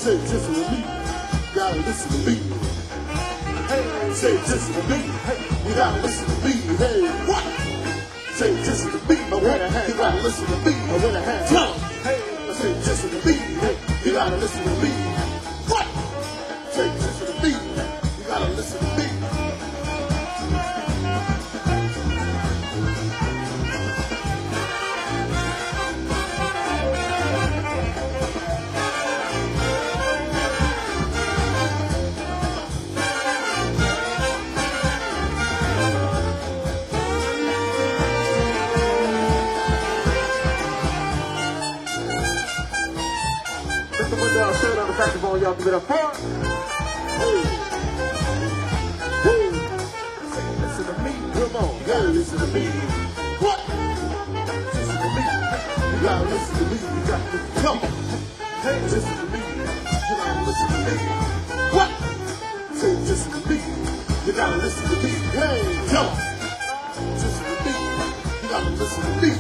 Say, listen to me. Gotta listen to me. Hey, say, listen to me. Hey, you gotta listen to me. Hey, what? Say, listen to me. You gotta listen to me. Tell 'em. Hey, say, listen to me. Hey, you gotta listen to me. What? Say, listen to me. You gotta listen to me. Straight on the saxophone, y'all give it up for. Listen to me, come on, you gotta listen to me. What? Listen to me, you gotta listen to me, you got to come on. Hey, listen to me, you gotta listen to me. What? Say, listen to me, you gotta listen to me. Hey, come on. Listen to me, you gotta listen to me.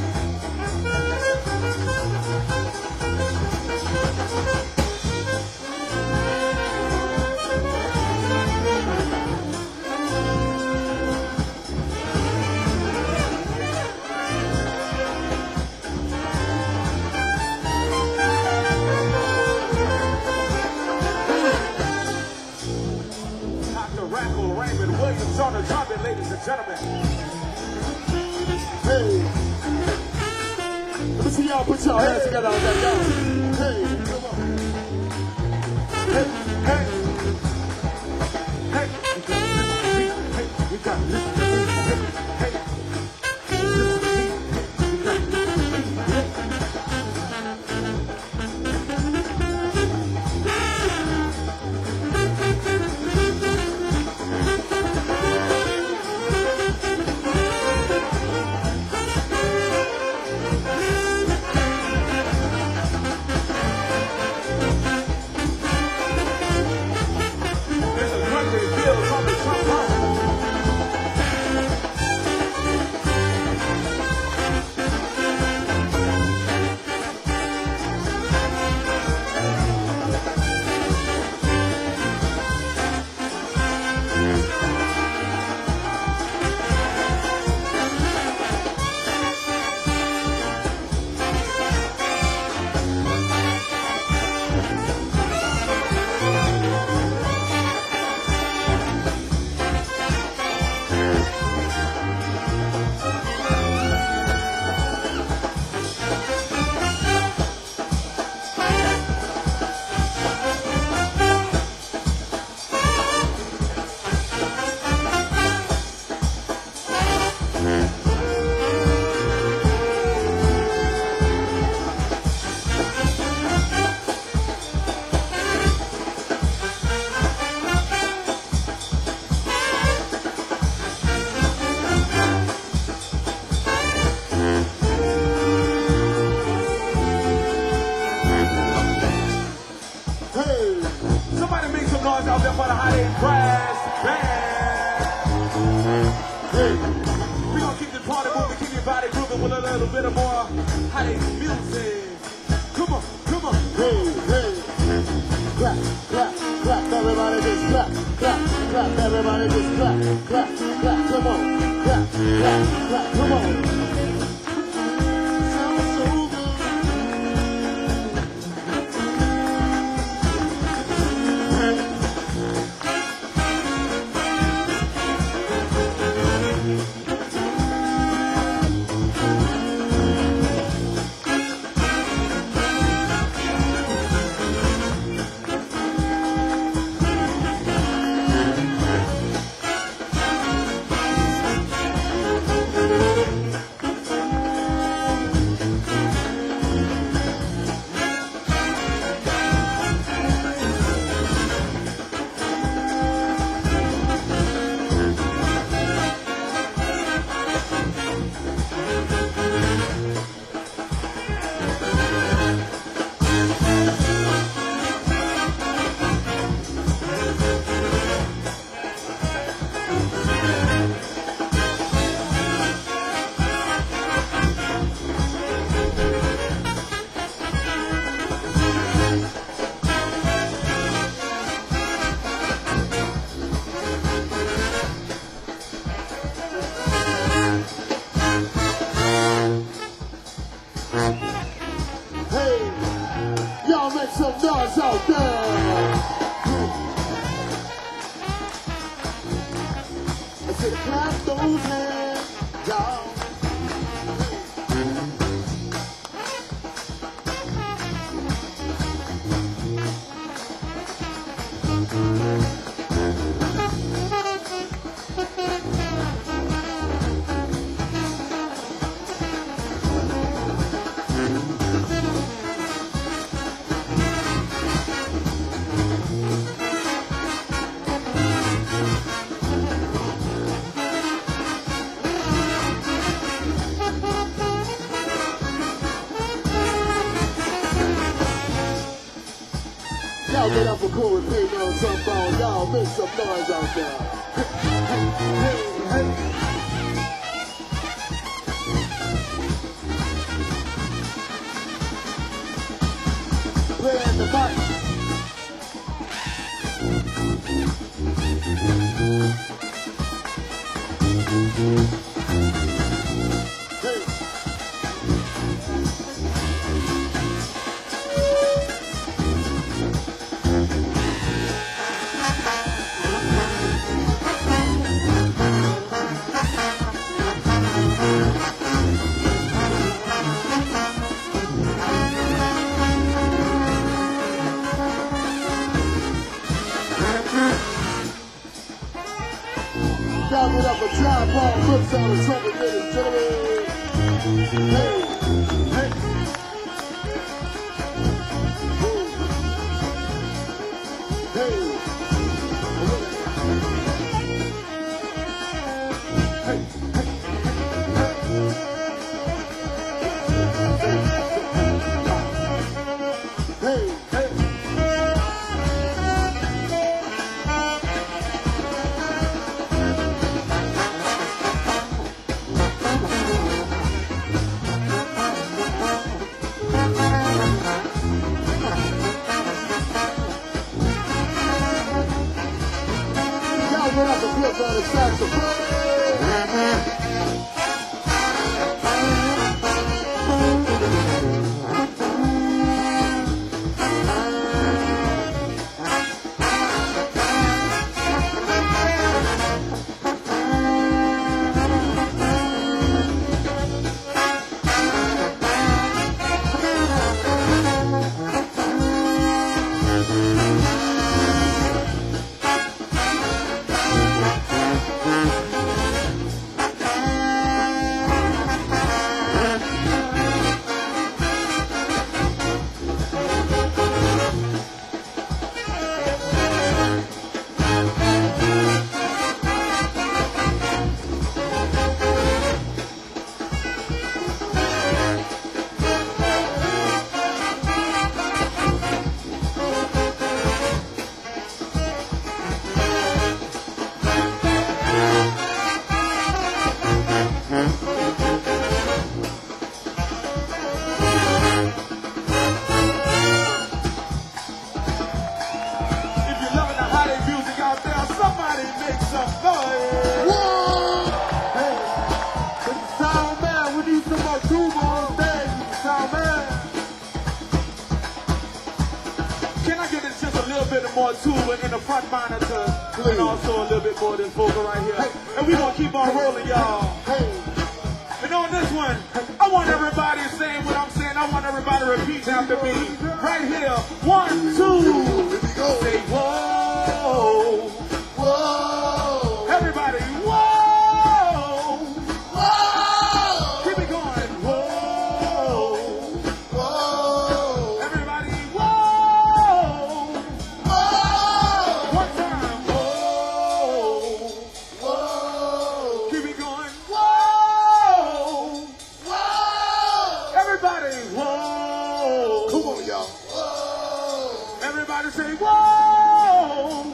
On the trumpet, ladies and gentlemen. Hey, let me see y'all put y'all hands together on that down. Hey, come on. Hey, hey, hey, hey, you got to listen to me. Hey, hey, listen to me. You got to listen to me. Out there for the Hot Brass Band. Hey, we gonna keep the party moving, keep your body grooving with a little bit of more hot music. Come on, come on. Hey, hey, clap, clap, clap, everybody just clap, clap, clap, everybody just clap, clap, clap, come on, clap, clap, clap, come on. Sounds so good. hands out there. I said, clap those hands, y'all. Y'all get up for cool and play on some phone. Y'all make some noise out there. Hey, hey, hey. Playing the mic. Y'all get up a tripod, looks out of trouble, ladies and gentlemen. Hey, hey. Hey. Hey, hey. Y'all get up and flip on the saxophone. More tuba in the front monitor, please. And also a little bit more than vocal right here. Hey. And we gonna keep on rolling, y'all. Hey. And on this one, I want everybody saying what I'm saying. I want everybody to repeat after me. Right here. 1, 2. Here we go. Say whoa. Whoa. Everybody, whoa. Whoa. Keep it going. Whoa. Whoa. Everybody, whoa. Whoa. One time. Whoa. Whoa. Keep it going. Whoa. Whoa. Everybody, whoa. Come on, y'all. Whoa. Everybody say whoa.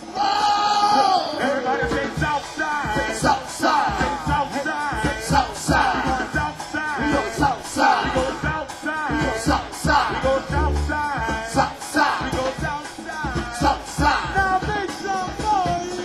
Whoa. Everybody say south side. South side. Say south side. South side. We go south side. We go south side. We go south side. We go south side. We go south side. South side. We go south side. South side. Now make some noise.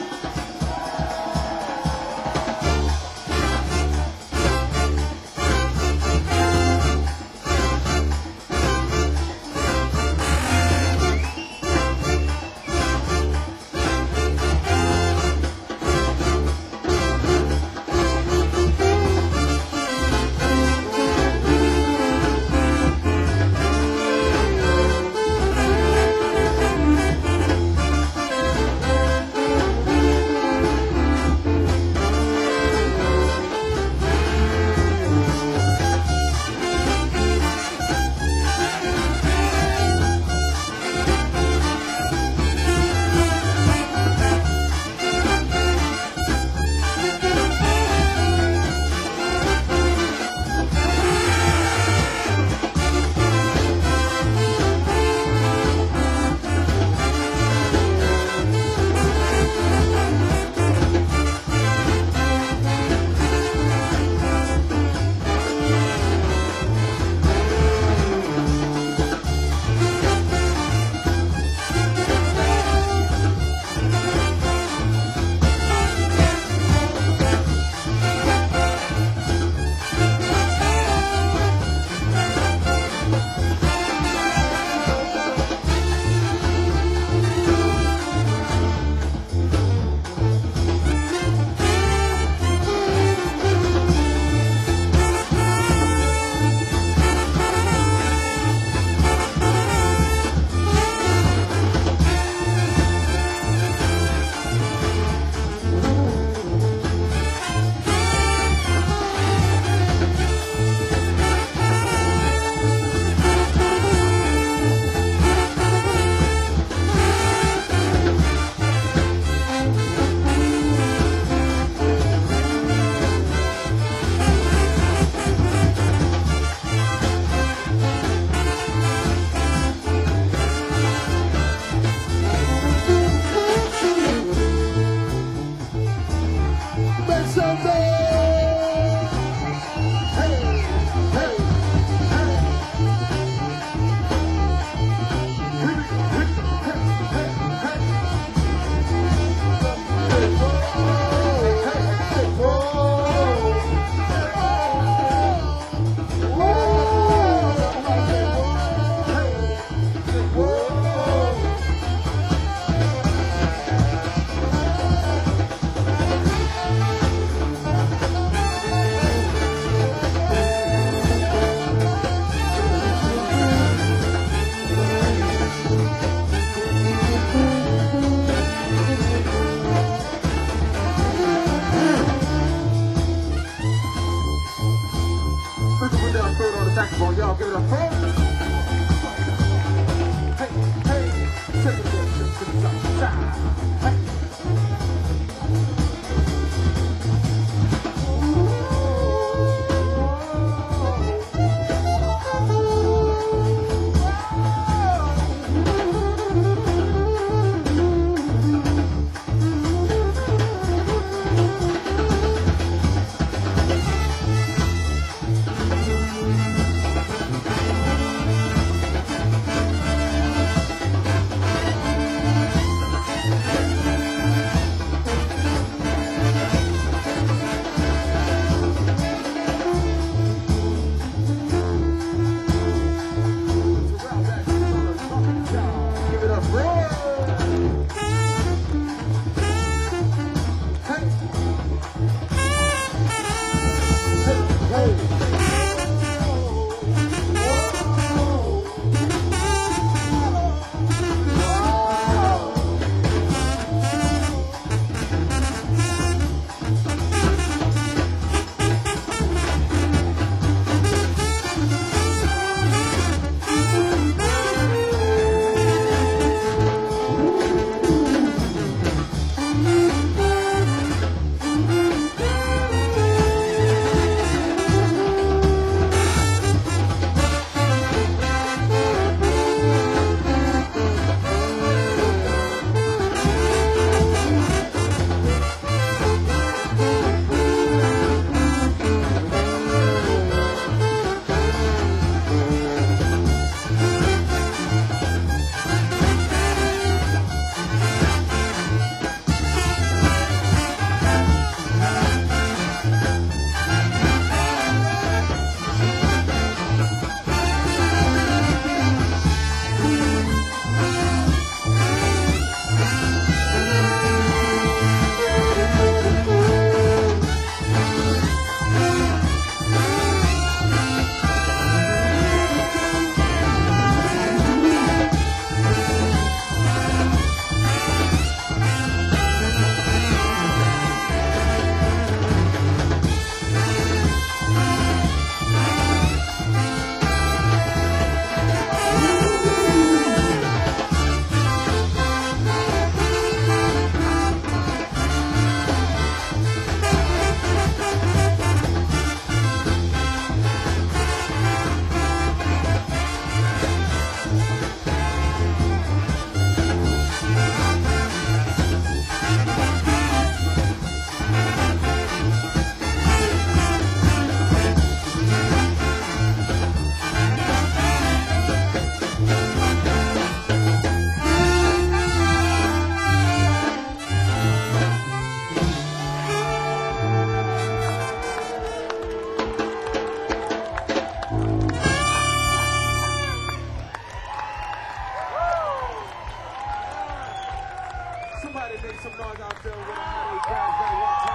make some noise out there with a honey guys that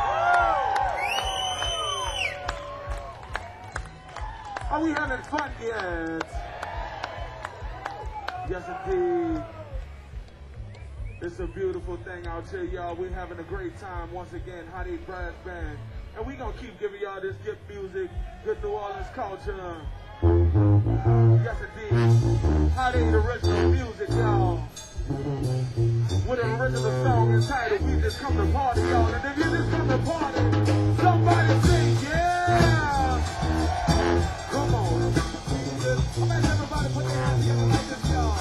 one time. Are we having fun yet? Yes, indeed. It's a beautiful thing out here, y'all. We're having a great time once again, Honey Brass Band. And we're going to keep giving y'all this good music, good New Orleans culture. Yes, indeed. Honey, the original music, y'all. With an original song entitled We Just Come to Party, y'all. And if you just come to party, somebody sing, yeah! Come on. I'm asking everybody put their hands together like this, y'all.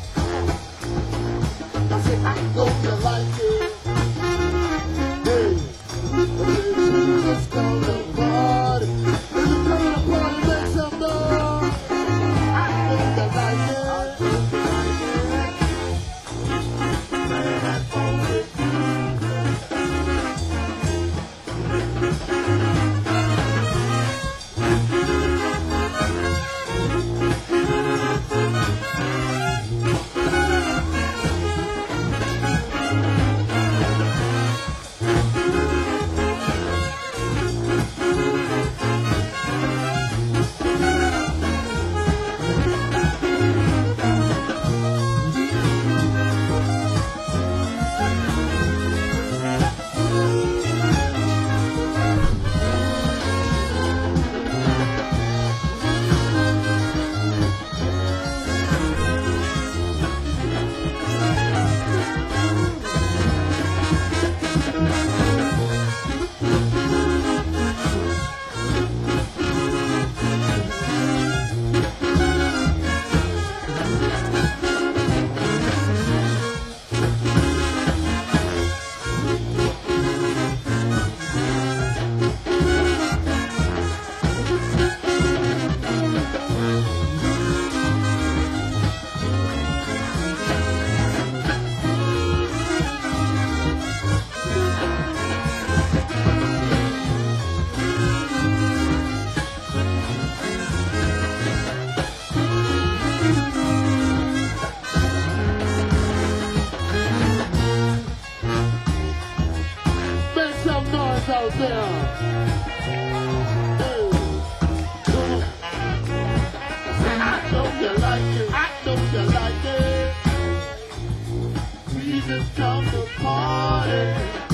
I say, I know you like it. Hey, we just come to party. We just come to party, make some noise. I know you like it. Out there. I know you like it. I know you like it. We just come to party.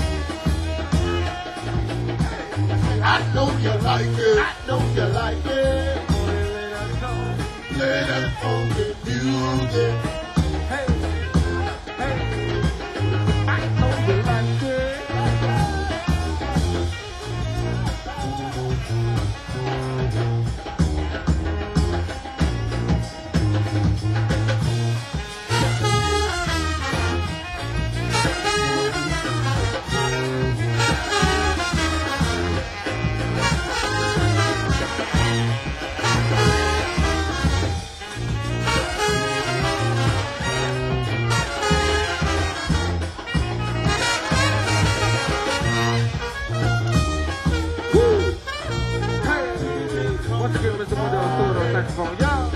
I know you like it. I know you like it. Play that funky music. Hey, hey, I know you like it. Once again, Mr. Wonder on saxophone, y'all.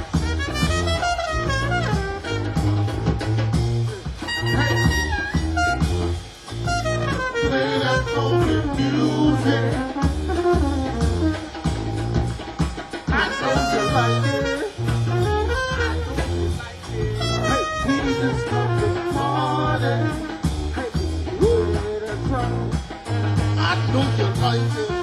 Hey. Play that funky music. I know you like it. Hey, we just come to party. Hey, that's right. I know you like it.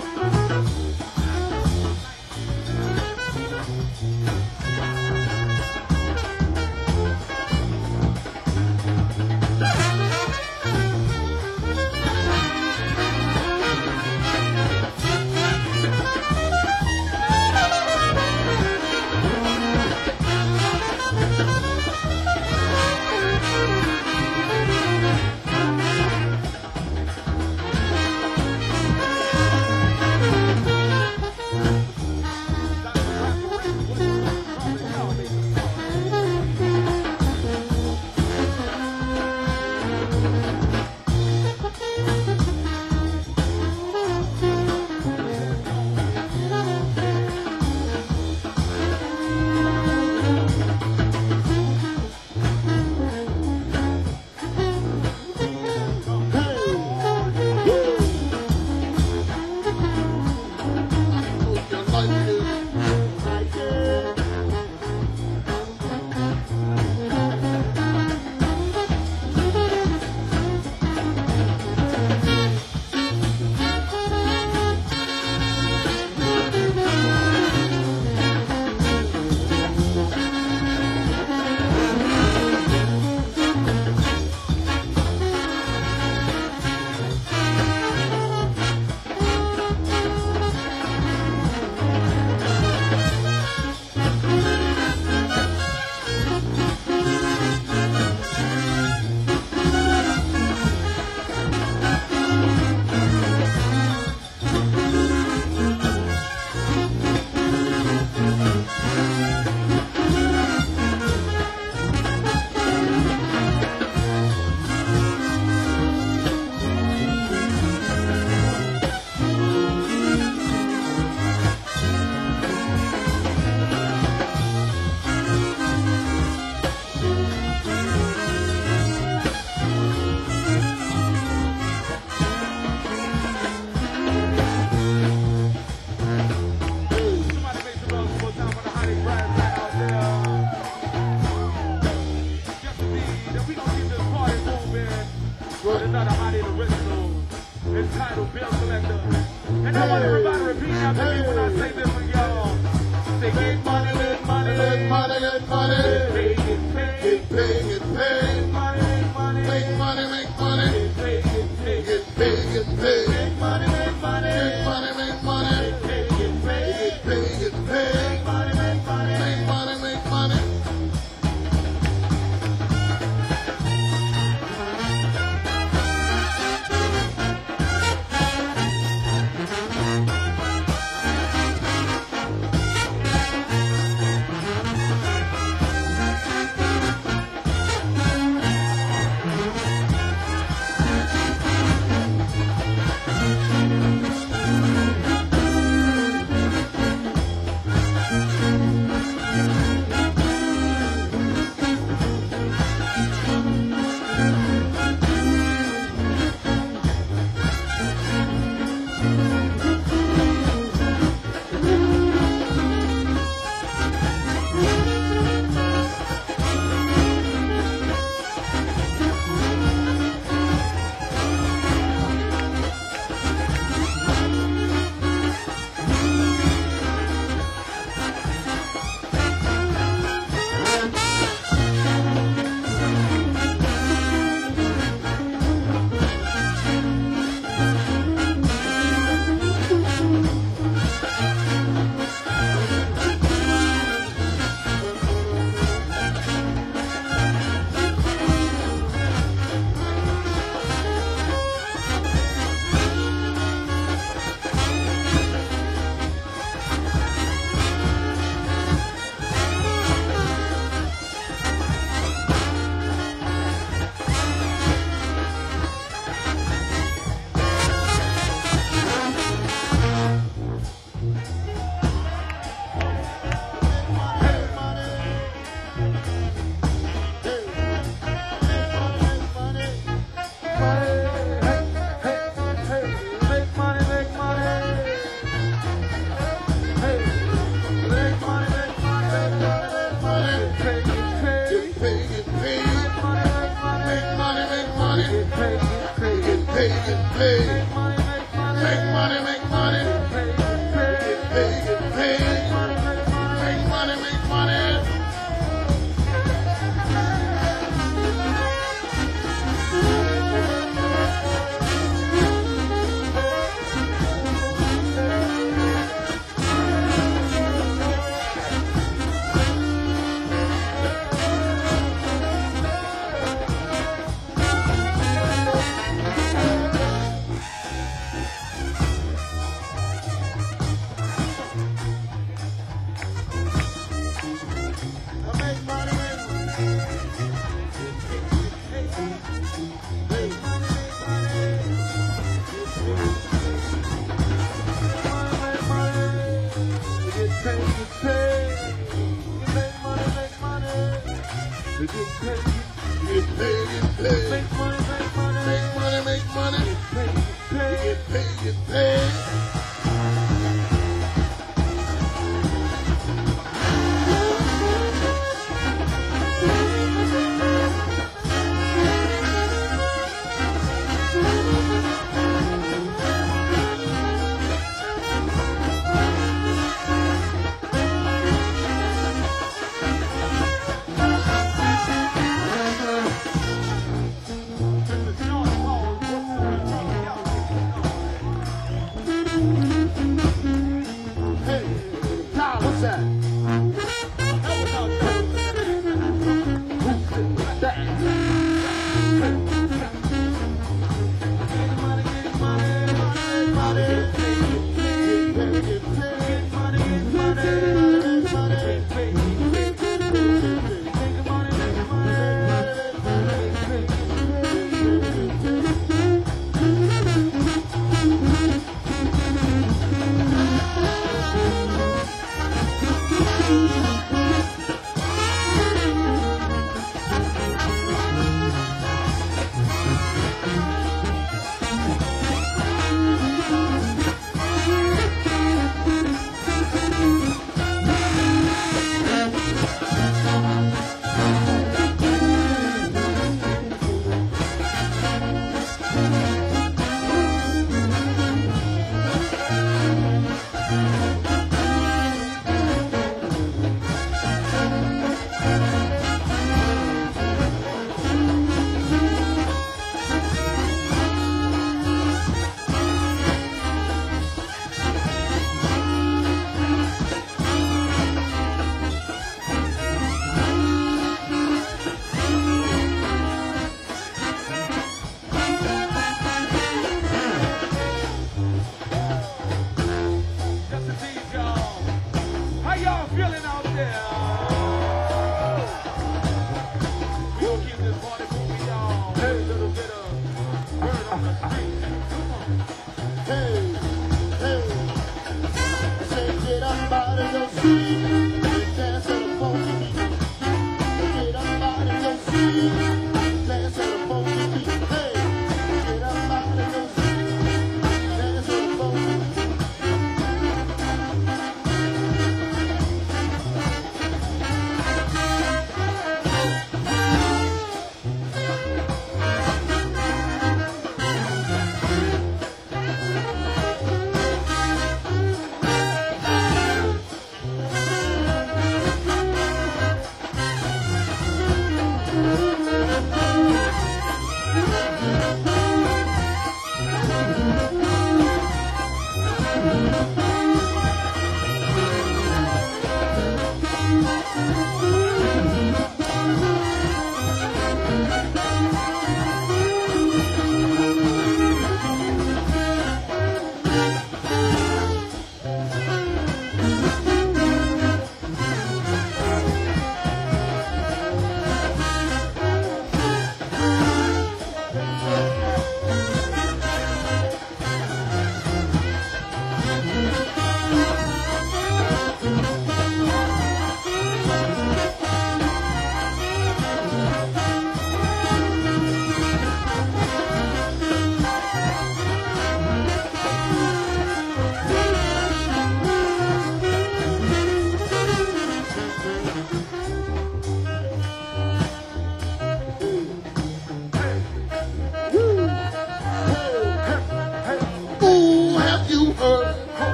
with another Hottie original entitled Bill Collector. And I want everybody to repeat after me when I say this for y'all. Say get money, get money, Make money, get money. pay, get paid, Get paid, get paid. money, money, Make money, make money. get paid, get paid, Get paid, get paid. make money, make money, Make money, make money. get paid, get paid, Get paid, get paid. make money, make money. Make money, make money.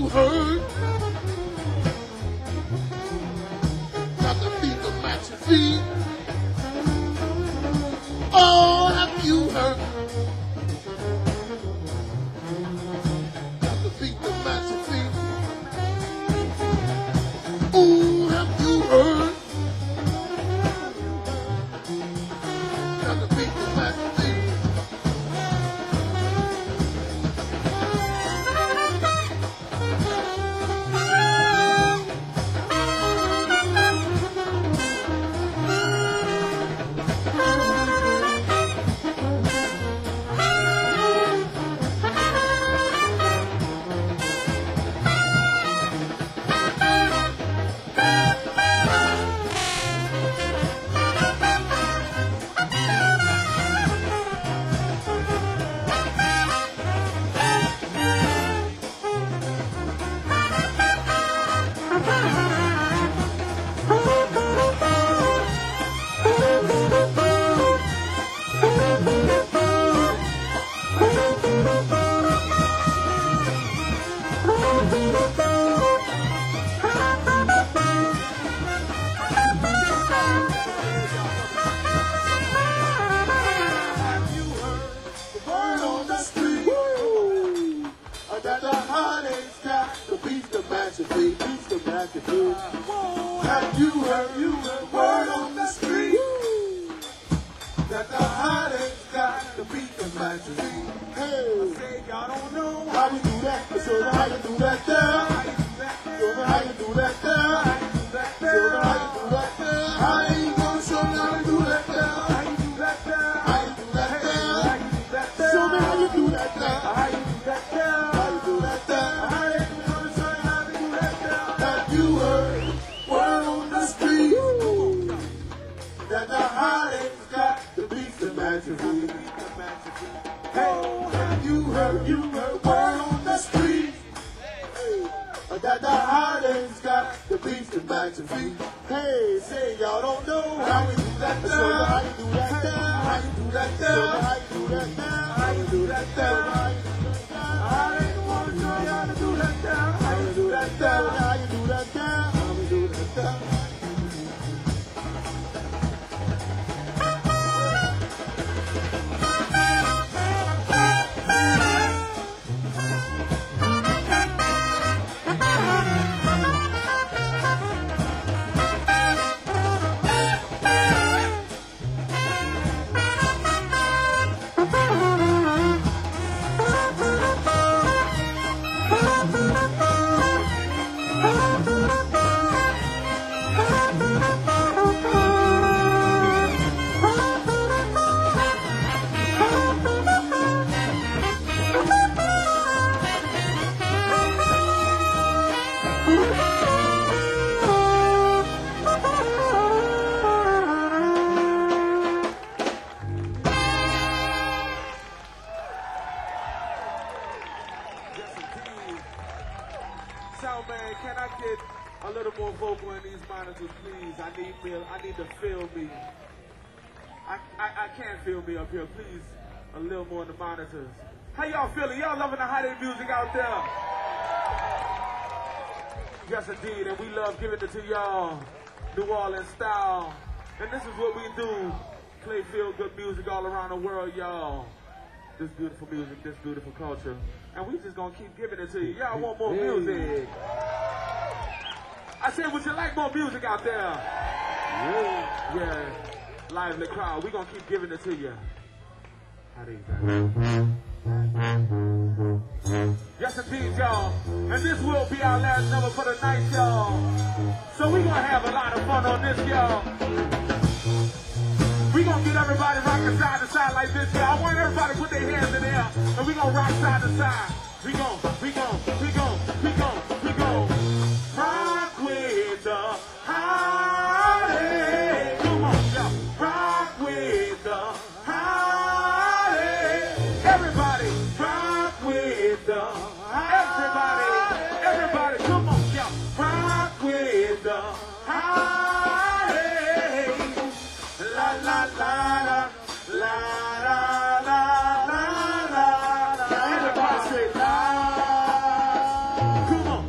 you heard? Got the beat to match your feet. Oh, have you heard? Got the beat to match your feet. Oh, have you heard? Got the beat to match your feet. Have you heard the word on the street? That the heartache's got the beat to match the beat. Hey, I say y'all don't know how we do that. Show me how you do that there. Show me how you do that there. Show me how you do that there. I ain't gonna show me how you do that there. How you do that there. How you do that there. Show me how you do that there. How you do that there. How you do that there. I ain't gonna show you how to do that there. Have you heard word on the street? That the heartache's got the beat to match the beat. Hey, have you heard word on the street? That the heartache's got the beat to match the beat. Hey, say y'all don't know how we do that there. Show me how you do that there. How you do that there. How you do that there. How you do that there. I ain't wanna show you how to do that there. How you do that there. How you do that there. How you do that there. Man, can I get a little more vocal in these monitors, please? I need to feel me. I can't feel me up here, please. A little more in the monitors. How y'all feeling? Y'all loving the holiday music out there? Yes, indeed, and we love giving it to y'all. New Orleans style. And this is what we do. Play feel-good music all around the world, y'all. This beautiful music, this beautiful culture. And we just gonna keep giving it to you. Y'all want more music? I said, would you like more music out there? Yeah. Lively crowd. We gonna keep giving it to you. How do you guys? Yes, indeed, y'all. And this will be our last number for the night, y'all. So we gonna have a lot of fun on this, y'all. We gonna get everybody rocking side to side like this, y'all. I want everybody to put their hands in the air, and we gonna rock side to side. We gon' rock with the holiday. Come on, y'all. Rock with the holiday. Everybody, rock with the everybody, come on, y'all. Rock with the holiday. La la la la la la la la la. Everybody say la. Come on.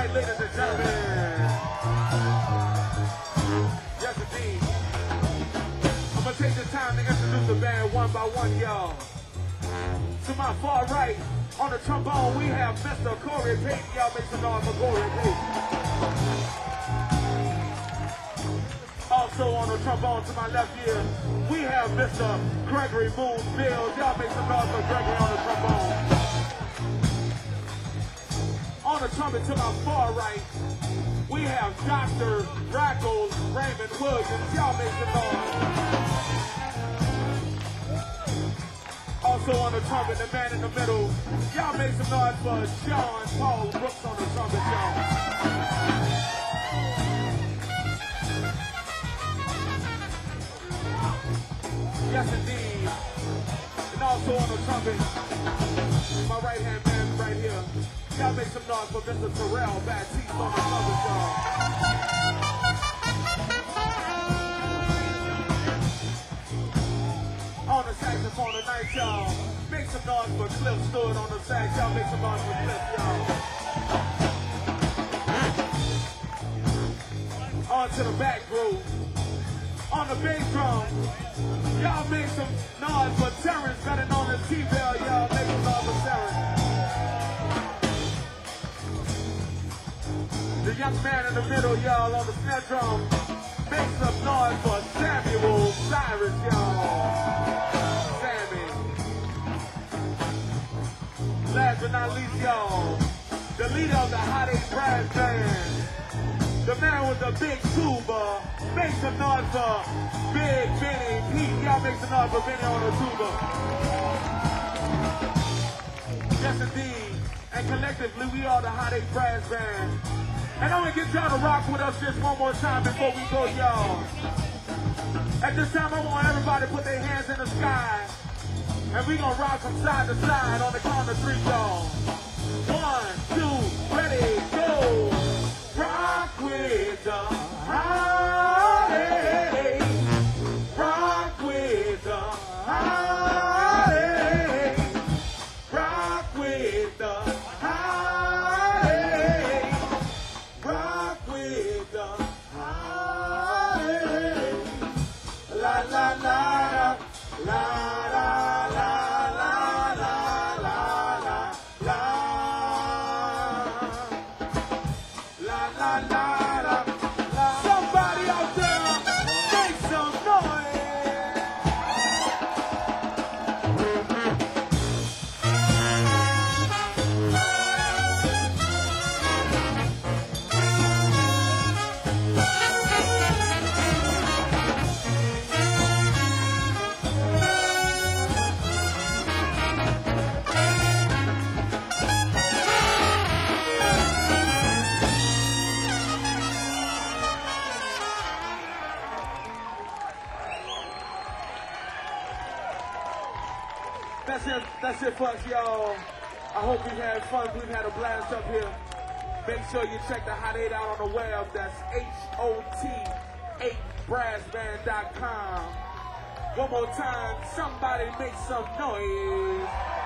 right, ladies and gentlemen. Yes, indeed. I'm gonna take the time to introduce the band one by one, y'all. To my far right, on the trombone, we have Mr. Corey Payton. Y'all make some noise for Corey Payton. Also on the trombone to my left here, we have Mr. Gregory Moon Bills. Y'all make some noise for Gregory on the trombone. On the trumpet to my far right, we have Dr. Rackles Raymond Williams. Y'all make some noise. Also on the trumpet, the man in the middle. Y'all make some noise for John Paul Brooks on the trumpet, y'all. Yes, indeed. And also on the trumpet, my right-hand man right here. Y'all make some noise for Mr. Terrell Baptiste on the trumpet, y'all. On the saxophone tonight, y'all. Make some noise for Cliff Stewart on the sax. Y'all make some noise for Cliff, y'all. On to the back group. On the bass drum, y'all make some noise for Terrence, better known as T-Bell. Y'all make some noise for Terrence. The young man in the middle, y'all, on the snare drum, make some noise for Samuel Cyrus, y'all. Sammy. Last but not least, y'all, the leader of the Hot 8 Brass Band. The man with the big tuba, make some noise for Big Benny Pete. Y'all make some noise for Benny on the tuba. Yes, indeed. And collectively, we are the Hot 8 Brass Band. And I'm gonna get y'all to rock with us just one more time before we go, y'all. At this time, I want everybody to put their hands in the sky. And we gonna rock from side to side on the count of 3, y'all. 1, 2, ready, go. Rock with the Hot 8. Rock with the Hot 8. Rock with the Hot 8. Rock with the Hot 8. La la la la la la la la la la la. La, la, la, la. Somebody out there, make some noise. That's it for us, y'all. I hope we've had fun. We've had a blast up here. Make sure you check the Hot 8 out on the web. That's HOT8brassband.com. One more time, somebody make some noise.